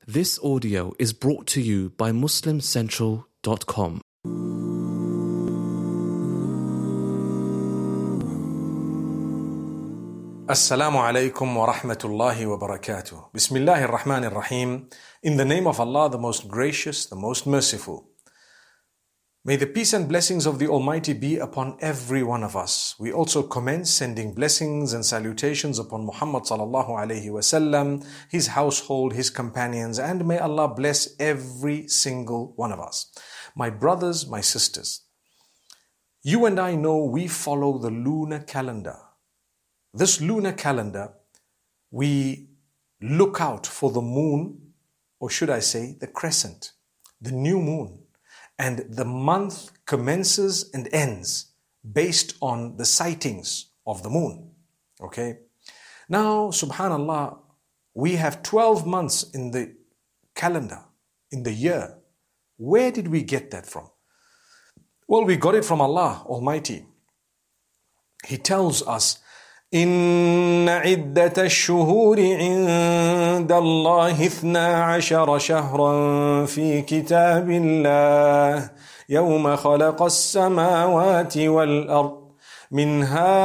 This audio is brought to you by MuslimCentral.com. Assalamu alaikum wa rahmatullahi wa barakatuh. Bismillahir Rahmanir Rahim. In the name of Allah, the most gracious, the most merciful. May the peace and blessings of the Almighty be upon every one of us. We also commence sending blessings and salutations upon Muhammad sallallahu alaihi wasallam, his household, his companions, and may Allah bless every single one of us. My brothers, my sisters, you and I know we follow the lunar calendar. This lunar calendar, we look out for the moon, or should I say the crescent, the new moon. And the month commences and ends based on the sightings of the moon. Okay? Now, subhanallah, we have 12 months in the calendar, in the year. Where did we get that from? Well, we got it from Allah Almighty. He tells us, إن عدة الشهور عند الله 12 شهرا في كتاب الله يوم خلق السماوات والأرض منها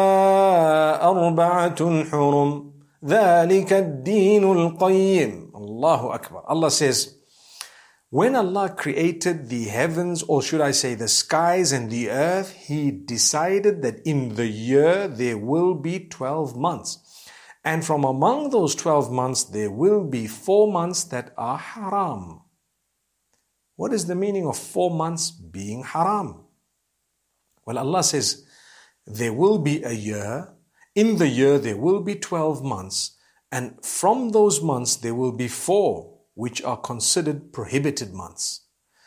4 حرم ذلك الدين القيم. Allahu Akbar. Allah says, when Allah created the heavens, or should I say the skies and the earth, He decided that in the year there will be 12 months. And from among those 12 months, there will be 4 months that are haram. What is the meaning of 4 months being haram? Well, Allah says, there will be a year. In the year, there will be 12 months. And from those months, there will be 4 which are considered prohibited months.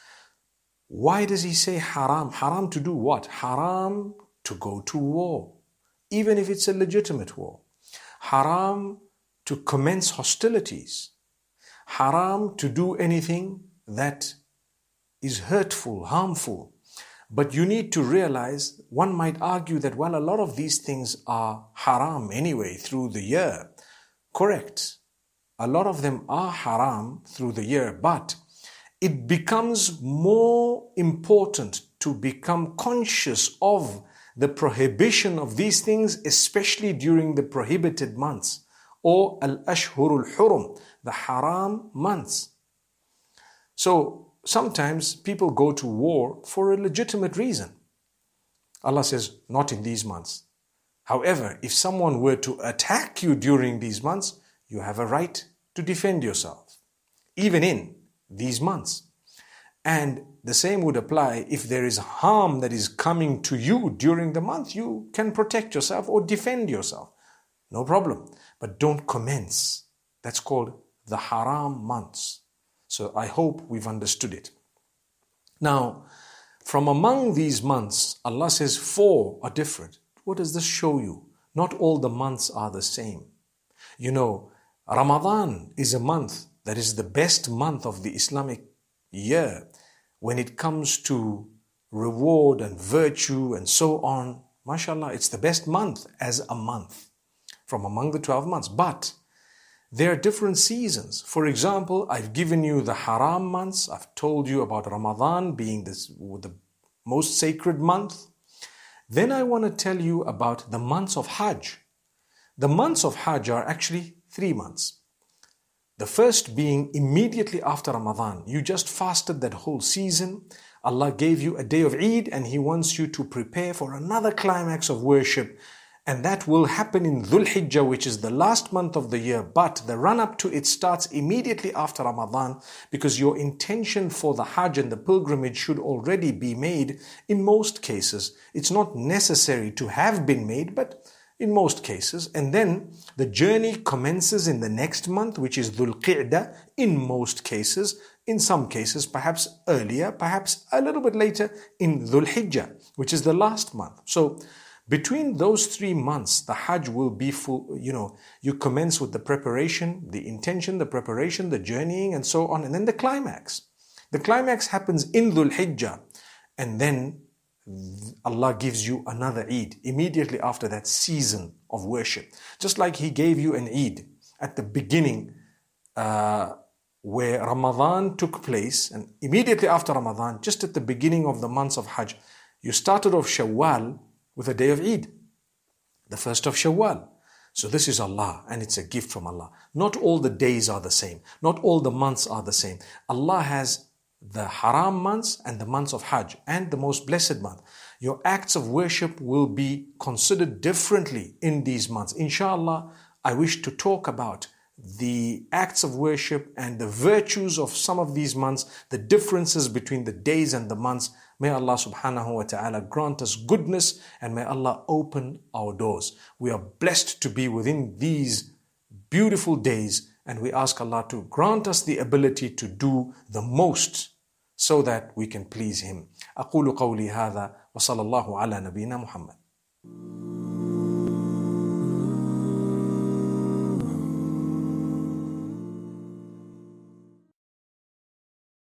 Why does he say haram? Haram to do what? Haram to go to war, even if it's a legitimate war. Haram to commence hostilities. Haram to do anything that is hurtful, harmful. But you need to realize, one might argue that, well, a lot of these things are haram anyway through the year. Correct. A lot of them are haram through the year, but it becomes more important to become conscious of the prohibition of these things, especially during the prohibited months, or al-ashhurul hurum, the haram months. So sometimes people go to war for a legitimate reason. Allah says, not in these months. However, if someone were to attack you during these months, you have a right to defend yourself, even in these months. And the same would apply if there is harm that is coming to you during the month. You can protect yourself or defend yourself. No problem. But don't commence. That's called the haram months. So I hope we've understood it. Now, from among these months, Allah says 4 are different. What does this show you? Not all the months are the same. You know, Ramadan is a month that is the best month of the Islamic year when it comes to reward and virtue and so on. MashaAllah, it's the best month as a month from among the 12 months. But there are different seasons. For example, I've given you the haram months. I've told you about Ramadan being the most sacred month. Then I want to tell you about the months of Hajj. The months of Hajj are actually 3 months. The first being immediately after Ramadan. You just fasted that whole season. Allah gave you a day of Eid and He wants you to prepare for another climax of worship. And that will happen in Dhul Hijjah, which is the last month of the year. But the run-up to it starts immediately after Ramadan, because your intention for the Hajj and the pilgrimage should already be made in most cases. It's not necessary to have been made, but in most cases. And then the journey commences in the next month, which is Dhul Qi'dah, in most cases. In some cases, perhaps earlier, perhaps a little bit later, in Dhul Hijjah, which is the last month. So between those 3 months, the Hajj will be full. You commence with the preparation, the intention, the preparation, the journeying, and so on. And then the climax. The climax happens in Dhul Hijjah. And then Allah gives you another Eid immediately after that season of worship. Just like He gave you an Eid at the beginning where Ramadan took place, and immediately after Ramadan, just at the beginning of the months of Hajj, you started off Shawwal with a day of Eid, the first of Shawwal. So this is Allah, and it's a gift from Allah. Not all the days are the same. Not all the months are the same. Allah has the haram months and the months of Hajj and the most blessed month. Your acts of worship will be considered differently in these months. Inshallah, I wish to talk about the acts of worship and the virtues of some of these months, the differences between the days and the months. May Allah subhanahu wa ta'ala grant us goodness, and may Allah open our doors. We are blessed to be within these beautiful days, and we ask Allah to grant us the ability to do the most so that we can please Him. أقول قولي هذا وصلى الله على نبينا محمد.